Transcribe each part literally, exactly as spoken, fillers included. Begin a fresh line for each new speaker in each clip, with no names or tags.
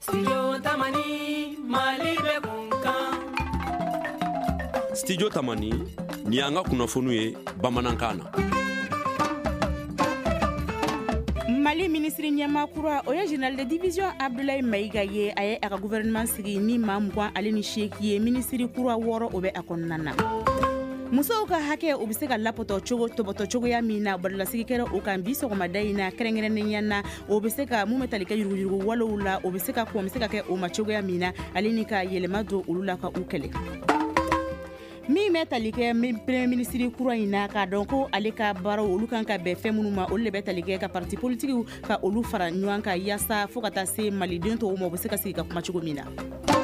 Studio Tamani Malibe Kunkan.
Studio Tamani ni an ka kunnafoniw ye bamanankan na.
Mali ministre ɲɛma kura o ye général de division Abdoulaye Maïga ye a ye a ka gouvernement sigi ni maa mugan ale ni seegin ye ministre kura wɔɔrɔ o bɛ a kɔnɔna na. Musow ka hakɛ o bɛ se ka lapɔtɔ cogo tɔbɔtɔ cogoya min na bɔrɔlasigi kɛra o kan bi sɔgɔmada in na kɛrɛnkɛrɛnnenya na o bɛ se ka mun bɛ tali kɛ yuruguyurugu walew la o bɛ se ka kɔn bɛ se ka kɛ o ma cogoya min na ale ni ka yɛlɛma don olu la ka u kɛlɛ. Min bɛ tali kɛ premier ministre kura in na k'a dɔn ko ale ka baaraw olu kan ka bɛn fɛn minnu ma olu de bɛ tali kɛ ka parti politikiw ka olu fara ɲɔgɔn kan yaasa fo ka taa se malidenw tɔw ma o bɛ se ka sigi ka kuma cogo min na.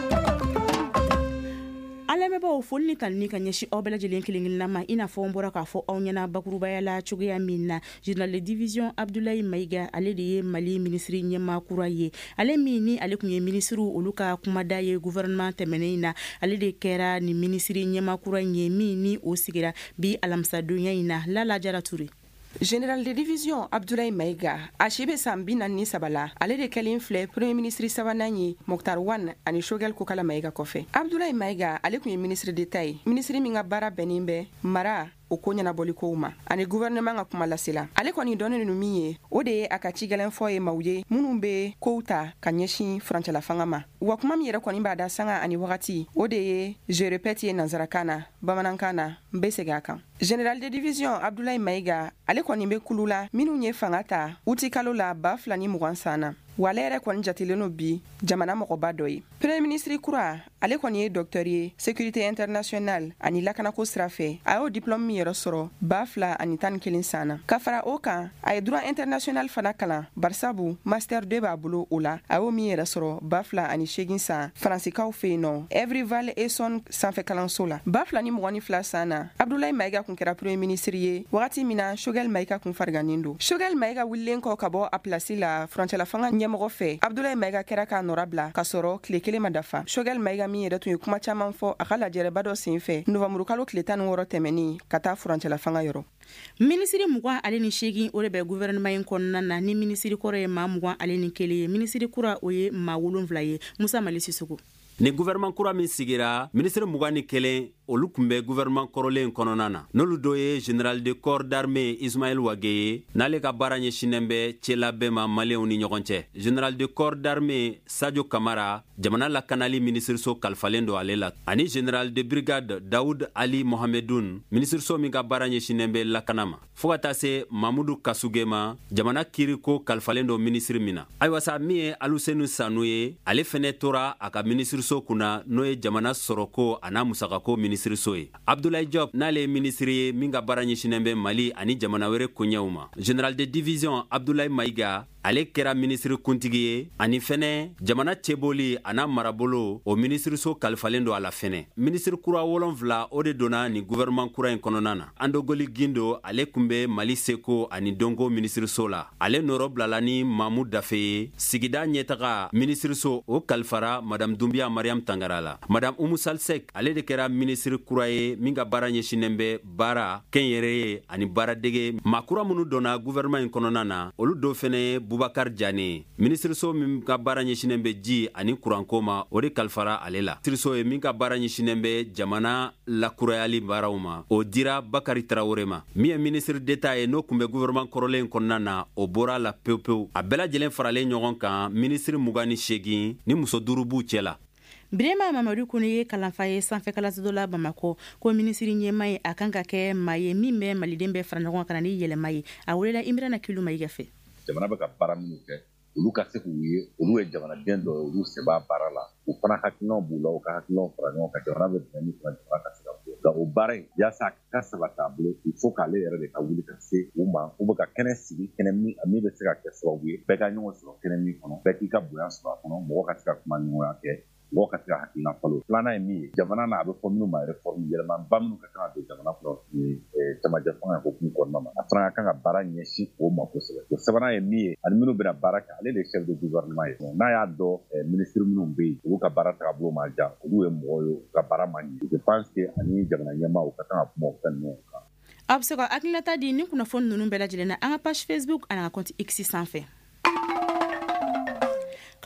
Alamɛbaaw foli ni tani ni ka ɲɛsi aw bɛɛ lajɛlen kelen-kelenna ma i n'a fɔ n bɔra k'a fɔ aw ɲɛna bakurubaya la cogoya min na général de division Abdoulaye Maïga ale de ye Mali ministre ɲɛma kura ye ale min ni ale kun ye ministre olu ka kumada ye gouvernement tɛmɛnen na ale de kɛra ni ministre ɲɛma kura ye min ni o sigira bi alamisadonya in na Lala Jara Ture.
Général de division Abdoulaye Maïga a si bɛ san bi naani ni saba la ale de kɛlen filɛ premier ministre sabanan ye Mokhtar Wane ani Choguel Kokala Maïga kɔfɛ. Abdoulaye Maïga ale kun ye ministre d'État ye ministre min ka baara bɛnnen bɛ mara o ko ɲɛnabɔli kow ma ani gouvernement ka kuma lasela ale kɔni dɔnnen nu min ye o de ye a ka ci gɛlɛn fɔ ye maaw ye minnu bɛ kow ta ka ɲɛsin furancɛla fanga ma wa kuma min yɛrɛ kɔni b'a da sanga ani wagati o de ye je répète ye nanzarakan na bamanankan na n bɛ segin a kan. Général de division Abdoulaye Maïga ale kɔni bɛ kulu la minnu ye fanga ta uti kalo la ba fila ni mugan san na wa ale yɛrɛ kɔni jatilen no bi jamana mɔgɔba dɔ ye. Premier ministre kura ale kɔni ye docteur ye sécurité internationale ani lakanako sira fɛ a y'o diplôme min yɛrɛ sɔrɔ ba fila ani tan ni kelen san na ka fara o kan a ye droit international fana kalan barisabu master deux b'a bolo o la a y'o min yɛrɛ sɔrɔ ba fila ani seegin san faransikaw fɛ yen nɔ Evryval Essonne sanfɛ kalanso la ba fila ni mugan ni fila san na Abdoulaye Maïga kun kɛra premier ministre ye wagati min na Choguel Maïga kun fariganen don. Choguel Maïga wulilen kɔ ka bɔ a place la furancɛla fanga ɲɛmɔgɔ fɛ Abdoulaye Maïga kɛra k'a nɔra bila ka sɔrɔ tile kelen ma dafa. Choguel Maïga min yɛrɛ tun ye kuma caman fɔ a ka lajɛrɛba dɔ sen fɛ novembre kalo tile tan ni wɔɔrɔ tɛmɛni ka taa furancɛla fanga yɔrɔ.
Ministre mugan ale ni seegin o de bɛ gouvernement in kɔnɔna na ni ministre kɔrɔ ye maa mugan ale ni kelen ye ministre kura o ye maa wolonwula ye Musa Mali Sisoko.
Ni gouvernement kura min sigira ministre mugan ni kelen olu kun bɛ gouvernement kɔrɔlen kɔnɔna na n'olu dɔ ye général de corps d'armée Ismaël Wage ye n'ale ka baara ɲɛsinnen bɛ cɛlabɛn ma maliyɛnw ni ɲɔgɔn cɛ. Général de corps d'armée Sadio Kamara jamana lakanali ministreso kalifalen do ale la ani général de brigade Daoud Ali Mohamedoun ministreso min ka baara ɲɛsinnen bɛ lakana ma fo ka taa se Mamudu Kasuge ma jamana kiriko kalifalen do ministre min na. Ayiwa sa min ye Alusenu Sanu ye ale fɛnɛ tora a ka ministreso kunna n'o ye jamana sɔrɔko a n'a musakako ministre so ye. Abdoulaye Diop n'ale ye ministre ye min ka baara ɲɛsinnen bɛ Mali ani jamana wɛrɛ koɲɛw ma. Général de division Abdoulaye Maïga ale kɛra ministre kuntigi ye ani fɛnɛ jamana cɛboli a n'a marabolo o ministre so kalifalen do a la fɛnɛ. Ministre kura wolonwula o de donna ni gouvernement kura in kɔnɔna na. Andogoli Gindo ale kun bɛ Mali seko ani dongo ministre so la. Ale nɔrɔ bilala ni Mamu Dafe ye sigida ɲɛtaga ministre so o kalifara madame Doumbia Mariam Tangara la. Madame Oumou Salsek ale de kɛra ministre kura ye min ka baara ɲɛsinnen bɛ baara kɛnyɛrɛ ye ani baaradege maa kura minnu donna gouvernement in kɔnɔna na olu dɔ fɛnɛ ye Boubacar Diané ministre so min ka baara ɲɛsinnen bɛ ji ani kuranko ma o de kalifara ale la. Ministre so ye min ka baara ɲɛsinnen bɛ jamana lakurayali baaraw ma o dira Bakari Traoré ma min ye ministre d'État ye n'o kun bɛ gouvernement kɔrɔlen kɔnɔna na o bɔra la pewu pewu a bɛɛ lajɛlen faralen ɲɔgɔn kan ministre mugan ni seegin ni muso duuru b'u cɛ la.
Birema Mamadou Kone ye kalanfa ye sanfɛ kalanso dɔ la Bamako ko ministre ɲɛma ye a kan ka kɛ maa ye min bɛ maliden bɛɛ fara ɲɔgɔn kan ni yɛlɛma ye a welela Imrana Kilu Maïga fɛ.
Jamana bɛ ka baara minnu kɛ olu ka se k'u ye olu ye jamanaden dɔ olu sɛbɛn baara la u fana hakilinaw b'u la u ka hakilinaw fara ɲɔgɔn kan jamana bɛ dɛmɛ min fana jamana ka se ka bɔ nka o baara in yaasa a ka sabati a bolo il faut k'ale yɛrɛ de ka wuli ka se u ma u bɛ ka kɛnɛ sigi kɛnɛ min min bɛ se ka kɛ sababu ye bɛɛ ka ɲɔgɔn sɔrɔ kɛnɛ min kɔnɔ bɛɛ k'i ka bonya sɔrɔ a kɔnɔ mɔgɔ ka se ka kuma ɲɔgɔnya kɛ mɔgɔ ka se ka hakilina falo filanan ye min ye jamana na a bɛ fɔ minnu ma réforme yɛlɛmaba minnu ka kan ka don jamana kɔnɔ ni camajɛ fanga hukumu kɔnɔna na a fana ka kan ka baara ɲɛsin o ma kosɛbɛ o sabanan ye min ye ani minnu bɛna baara kɛ ale de ye chef de gouvernement ye n'a y'a dɔn ministre minnu bɛ yen olu ka baara tagabolo ma ja olu ye mɔgɔ ye u ka baara ma ɲɛ je pense que ani jamana ɲɛmaa u ka kan ka kuma o fɛn ninnu kan.
A bɛ se ka hakilinata di ni kunnafoni ninnu bɛɛ lajɛlen na an ka page Facebook ani an ka compte X sanfɛ.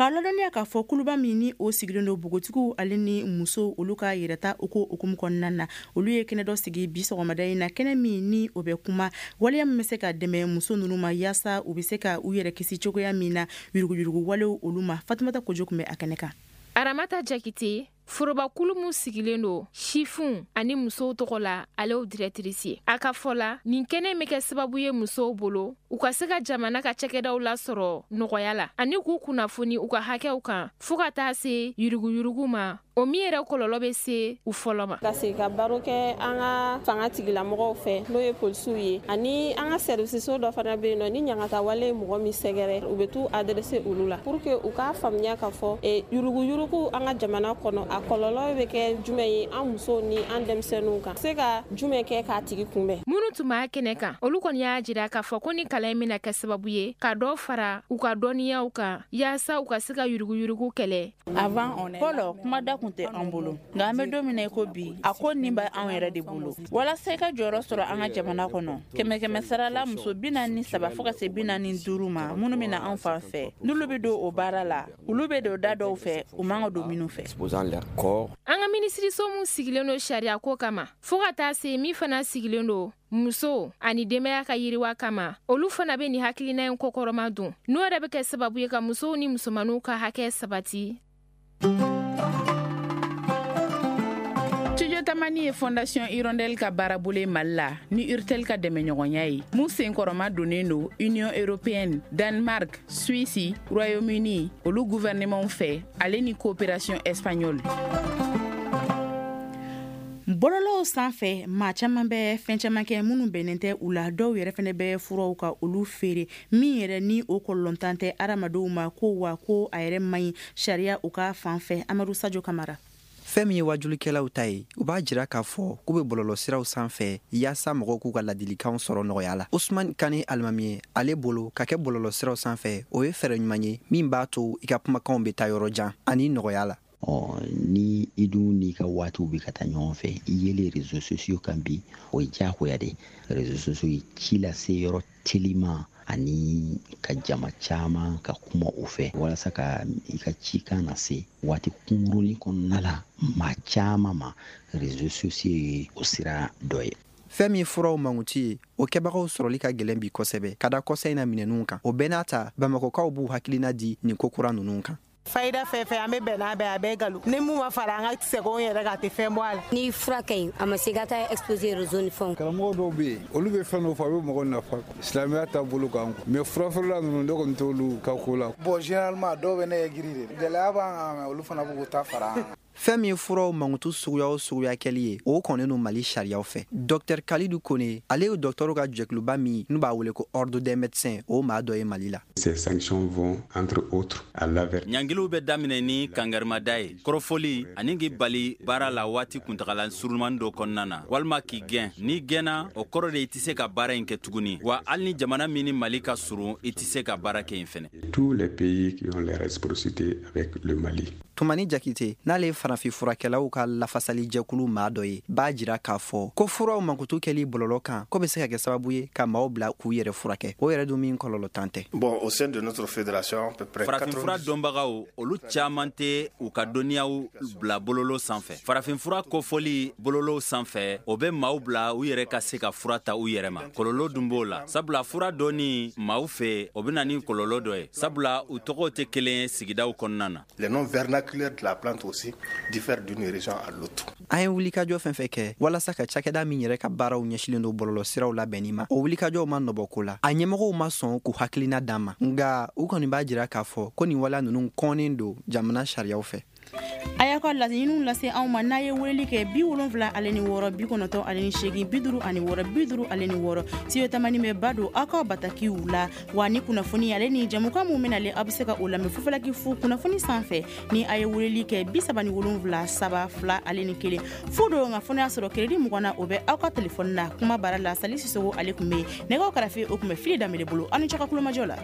k'a ladɔnniya k'a fɔ kuluba min ni o sigilen do bogotigiw ale ni muso olu ka yɛrɛta o ko okumu kɔnɔna na olu ye kɛnɛ dɔ sigi bi sɔgɔmada in na kɛnɛ min ni o bɛ kuma waleya min bɛ se ka dɛmɛ muso ninnu ma yaasa u bɛ se ka u yɛrɛ kisi cogoya min na yuruguyurugu walew olu ma. Fatumata Kojo kun bɛ a kɛnɛ kan.
Aramata Jakite forobakulu mu sigilen do sifun ani musow tɔgɔ la alew directrice ye. A ka fɔ la nin kɛnɛ bɛ kɛ sababu ye musow bolo u ka se ka jamana ka cɛkɛdaw lasɔrɔ nɔgɔya la ani k'u kunnafoni u ka hakɛw kan fo ka taa se yuruguyurugu ma o min yɛrɛ kɔlɔlɔ bɛ se u fɔlɔ ma.
Ka se ka baro kɛ an ka fanga tigilamɔgɔw fɛ n'o ye polisiw ye ani an ka serviceso dɔ fana bɛ yen nɔ ni ɲangata wale ye mɔgɔ min sɛgɛrɛ u bɛ t'u adresse olu la pour que u k'a faamuya ka fɔ yuruguyurugu an ka jamana kɔnɔ a kɔlɔlɔ bɛ kɛ jumɛn ye an musow ni an denmisɛnninw kan se ka jumɛn kɛ k'a tigi kunbɛn. Minnu
tun b'a kɛnɛ kan olu kɔni y'a jira k'a fɔ ko ni kalan bɛna kɛ sababu ye ka dɔ fara u ka dɔnniyaw kan yaasa u ka se ka yuruguyurugu kɛlɛ.
Fɔlɔ kuma da kun tɛ an bolo nka an bɛ don min na i ko bi a ko nin bɛ anw yɛrɛ de bolo walasa i ka jɔyɔrɔ sɔrɔ an ka jamana kɔnɔ kɛmɛ kɛmɛ sarala muso bi naani ni saba fo ka se bi naani ni duuru ma minnu bɛ na anw fan fɛ n'olu bɛ don o baara la olu bɛ don da dɔw fɛ u man ka don minnu fɛ.
An ka minisiriso mun sigilen do sariya ko kama fo ka taa se min fana sigilen do muso ani denbaya ka yiriwa kama olu fana bɛ nin hakilina in kokɔrɔma dun n'o yɛrɛ bɛ kɛ sababu ye ka musow ni musomanninw ka hakɛ sabati.
Studio Tamani ye Fondation Hirondelle ka baarabolo Mali la ni Urtel ka dɛmɛɲɔgɔnya ye mun senkɔrɔma donnen do Union Européenne, Danemark, Suisse, Royaume-Uni olu gouvernement fɛ ale ni coopération espagnole.
Bololow sanfɛ maa caman bɛ fɛn caman kɛ minnu bɛnnen tɛ u la dɔw yɛrɛ fɛnɛ bɛ furaw ka olu feere min yɛrɛ ni o kɔlɔntan tɛ adamadenw ma ko wa ko a yɛrɛ man ɲi sariya u ka fan fɛ. Amadu Sajo Kamara.
Fɛn min ye wajulikɛlaw ta ye u b'a jira k'a fɔ k'u bɛ bɔlɔlɔ siraw sanfɛ yaasa mɔgɔw k'u ka ladilikanw sɔrɔ nɔgɔya la. Usman Kane Alimami ye ale bolo ka kɛ bɔlɔlɔ siraw sanfɛ o ye fɛɛrɛ ɲuman ye min b'a to i ka kumakanw bɛ taa yɔrɔ jan ani nɔgɔya la.
Ɔ ni i dun n'i ka waatiw bɛ ka taa ɲɔgɔn fɛ i yelen réseaux sociaux kan bi o ye diyagoya de réseaux sociaux ye ci lase yɔrɔ telima ani ka jama caman ka kuma u fɛ walasa ka i ka cikan na se waati kunkurunin kɔnɔna la maa caman ma réseaux sociaux ye o sira dɔ ye.
Fɛn min furaw mankuti ye o kɛbagaw sɔrɔli ka gɛlɛn bi kosɛbɛ ka da kɔsa in na minɛnninw kan o bɛɛ n'a ta bamakɔkaw b'u hakilina di nin kokura ninnu kan.
Fayida fɛn fɛn an bɛ bɛn n'a bɛɛ a bɛɛ nkalon ni mun ma fara an ka sɛgɛnw yɛrɛ kan a tɛ fɛn bɔ a la.
Ni fura ka ɲi a ma se ka taa exposer réseau ni fɛnw.
Karamɔgɔ dɔw bɛ yen olu bɛ fɛn dɔw fɔ a bɛ mɔgɔ nafa silamɛya taabolo kan mais furafeerela ninnu ne kɔni t'olu ka ko la.
Bon généralement dɔw bɛ ne ye giri de gɛlɛya b'an kan mɛ olu fana b'u k'u ta fara an kan.
Fɛn min furaw mankutu suguya o suguya kɛli ye o kɔnnen no Mali sariyaw fɛ. Docteur Khalidou Kone ale ye docteur ka jɛkuluba min n'u b'a wele ko ordre des médecins o maa dɔ ye Mali la.
Ces sanctions vont entre autres à l'avertissement.
Ɲangiliw bɛ daminɛ ni kangarimada ye kɔrɔfɔli ani k'i bali baara la waati kuntagala surunmani dɔ kɔnɔna na walima k'i gɛn n'i gɛnna o kɔrɔ de i tɛ se ka baara in kɛ tuguni wa hali ni jamana min ni Mali ka surun i tɛ se ka baara kɛ yen fɛnɛ.
Tous les pays qui ont les réciprocités avec le Mali.
Tumani Jakite n'ale ye farafin furakɛlaw ka lafasali jɛkulu maa dɔ ye b'a jira k'a fɔ ko furaw mankutu kɛli bɔlɔlɔ kan ko bɛ se ka kɛ sababu ye ka maaw bila k'u yɛrɛ furakɛ o yɛrɛ dun min kɔlɔlɔ tan tɛ.
Bon au sein de notre fédération à peu près
farafin fura dɔnbagaw olu caman tɛ u ka dɔnniyaw bila bololo sanfɛ farafin fura kofɔli bololo sanfɛ o bɛ maaw bila u yɛrɛ ka se ka fura ta u yɛrɛ ma kɔlɔlɔ dun b'o la sabula fura dɔnni maaw fɛ o bɛ na ni kɔlɔlɔ dɔ ye sabula u tɔgɔw tɛ kelen ye sigidaw kɔnɔna na.
Les noms vernaculaires de la plante aussi diffèrent d'une région à l'autre.
An ye wulikajɔ fɛn fɛn kɛ walasa ka cakɛda min yɛrɛ ka baaraw ɲɛsilen do bɔlɔlɔ siraw labɛnni ma o wulikajɔw ma nɔbɔ ko la a ɲɛmɔgɔw ma sɔn k'u hakilina d'an ma nga u kɔni b'a jira k'a fɔ ko nin waleya ninnu kɔnnen do jamana sariyaw fɛ.
A y'a ka laɲiniw lase anw ma n'a ye weleli kɛ bi wolonfila ale ni wɔɔrɔ bi kɔnɔntɔn ale ni seegin bi duuru ani wɔɔrɔ bi duuru ale ni wɔɔrɔ Studio Tamani bɛ ba don aw ka batakiw la wa ni kunnafoni ale ni jamukan mun bɛna le aw bɛ se ka o lamɛn fufalaki fu kunnafoni sanfɛ ni a ye weleli kɛ bi saba ni wolonfila saba fila ale ni kelen fu do nka fɔ n'a sɔrɔ crédit mugan na o bɛ aw ka telefɔni na kuma baara la Sali Sisogo ale tun bɛ yen nɛgɛw karafe o tun bɛ Fili Danbele bolo aw ni cɛ ka kulomajɔ la.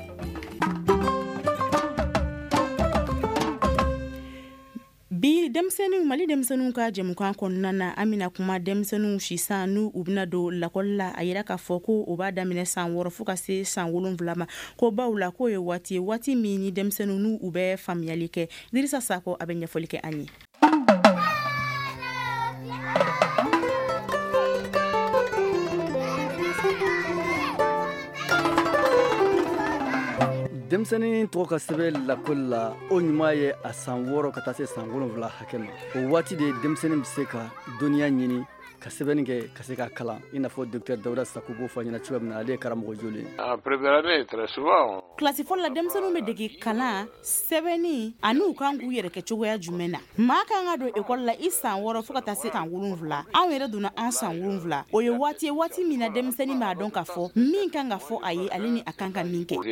bi denmisɛnninw mali denmisɛnninw ka jɛmukan kɔnɔna na an bɛna kuma denmisɛnninw sisan n'u u bɛna don lakɔli la a yira k'a fɔ ko o b'a daminɛ san wɔɔrɔ fo ka se san wolonwula ma ko baw la k'o ye waati ye waati min ni denmisɛnninw n'u u bɛ faamuyali kɛ Dirisa Sako a bɛ ɲɛfɔli kɛ an ye.
denmisɛnnin tɔgɔ ka sɛbɛn lakɔli la o ɲuman ye a san wɔɔrɔ ka taa se san wolonwula hakɛ ma o waati de denmisɛnnin bɛ se ka dɔnniya ɲini ka sɛbɛnni kɛ ka se ka kalan i n'a fɔ docteur Dawuda Sako b'o fɔ ɲɛna cogoya min na ale ye karamɔgɔ joli ye.
En première année très souvent.
Kilasi fɔlɔ la denmisɛnninw bɛ dege kalan sɛbɛnni ani u kan k'u yɛrɛ kɛ cogoya jumɛn na maa kan ka don ekɔli la i san wɔɔrɔ fo ka taa se san wolonwula anw yɛrɛ donna an san wolonwula o ye waati ye waati min na denmisɛnnin b'a dɔn k'a fɔ min kan ka fɔ a ye ale ni a kan ka min kɛ.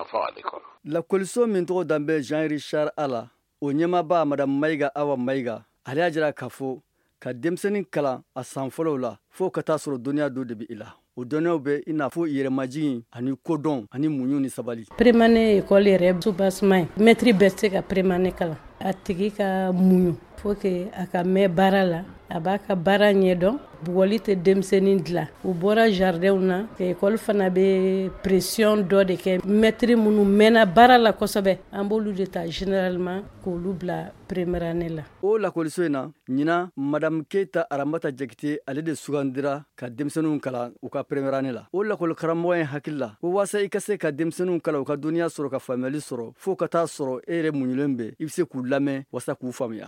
lakɔliso min tɔgɔ dan bɛ Jean Richard Ala o ɲɛmaaba Madame Mayiga Awa Mayiga ale y'a jira k'a fɔ ka denmisɛnnin kalan a san fɔlɔw la fo ka taa sɔrɔ dɔnniya dɔ de bɛ i la o dɔnniyaw bɛ i n'a fɔ yɛrɛmajigin ani kodɔn ani muɲu ni sabali.
Prémane école yɛrɛ soubasement ye maître bɛ se ka prémane kalan a tigi ka muɲu faut que a ka mɛn baara la a b'a ka baara ɲɛdɔn bugɔli tɛ denmisɛnnin dilan u bɔra jardinw na école fana bɛ pression dɔ de kɛ maître minnu mɛnna baara la kosɛbɛ an b'olu de ta généralement k'olu bila première année la.
o lakɔliso in na ɲina Madame Keita Arambata Jakite ale de sugandira ka denmisɛnninw kalan u ka première année la o lakɔli karamɔgɔ in hakili la ko waasa i ka se ka denmisɛnninw kalan u ka dɔnniya sɔrɔ ka faamuyali sɔrɔ fo ka taa sɔrɔ e yɛrɛ muɲulen bɛ i bɛ se k'u lamɛn waasa k'u faamuya.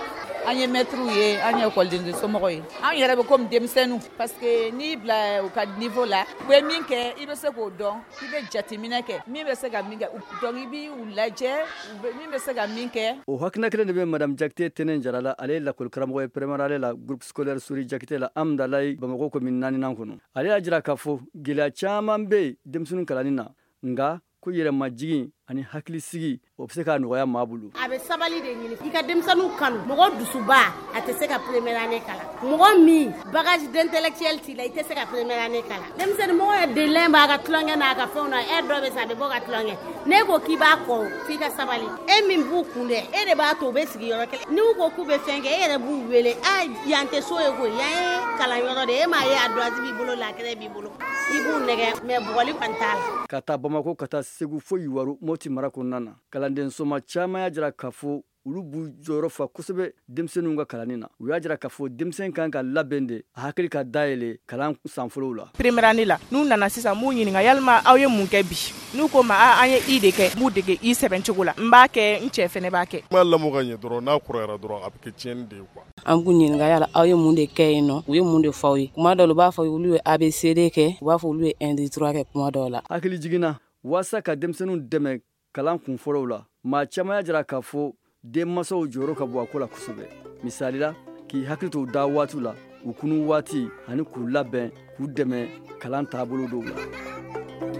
an ye maîtres ye an ye école somɔgɔw ye an yɛrɛ bɛ comme denmisɛnninw parce que n'i bila u ka niveau la u bɛ min kɛ i bɛ se k'o dɔn i bɛ jateminɛ kɛ min bɛ se ka min kɛ donc i b'i u lajɛ min bɛ se ka min kɛ.
o hakilina kelen de bɛ Madame Jakite Tɛnɛ Jarala ale ye lakɔli karamɔgɔ ye première année la groupe scolaire Suri Jakite la Amdalayi Bamakɔ commune naaninan kɔnɔ ale y'a jira k'a fɔ gɛlɛya caman bɛ yen denmisɛnninw kalanni na nka ko yɛrɛmajigin ani hakilisigi o bɛ se k'a nɔgɔya maa bolo.
a bɛ sabali de ɲini i ka denmisɛnninw kanu mɔgɔ dusuba a tɛ se ka première année kalan mɔgɔ min bagage d'intellectuel t'i la i tɛ se ka première année kalan denmisɛnnin mɔgɔ ye delɛn b'a ka tulonkɛ n'a ka fɛnw na e dɔ bɛ sa a bɛ bɔ ka tulonkɛ ne ko k'i b'a kɔ f'i ka sabali e min b'u kun dɛ e de b'a to u bɛ sigi yɔrɔ kelen n'u ko k'u bɛ fɛn kɛ e yɛrɛ b'u wele a yan tɛ so ye koyi yan ye kalan yɔrɔ de e m'a ye a droite b'i bolo lakɛrɛ b'i bolo i b'u nɛgɛ mais bugɔli kɔni t'a la.
ka taa Bamakɔ ka taa Segu fo Yiwaru Moti mara kɔnɔna na kalanden soma caman y'a jira k'a fɔ olu b'u jɔyɔrɔ fa kosɛbɛ denmisɛnninw ka kalanni na u y'a jira k'a fɔ denmisɛn kan ka labɛn de a hakili ka dayɛlɛ kalan san fɔlɔw la.
première année la n'u nana sisan m'u ɲininka yalima aw ye mun kɛ bi n'u ko ma a an ye i de kɛ m'u dege i sɛbɛn cogo la n b'a kɛ n cɛ fɛnɛ b'a kɛ.
kuma lamɔ ka ɲɛ dɔrɔn n'a kɔrɔyara dɔrɔn a bɛ kɛ tiɲɛni de ye quoi.
an b'u ɲininka yala aw ye mun de kɛ yen nɔ u ye mun de fɔ aw ye kuma dɔw la u b'a fɔ olu ye A B C D kɛ u b'a fɔ olu ye un deux trois kɛ kuma dɔw la.
hakili jiginna waasa ka denmisɛnninw dɛmɛ kalan kun fɔlɔw la maa caman y'a jira k'a fɔ denmansaw jɔyɔrɔ ka bɔ a ko la kosɛbɛ misali la k'i hakili to da waatiw la u kunu waati ani k'u labɛn k'u dɛmɛ kalan taabolo dɔw la.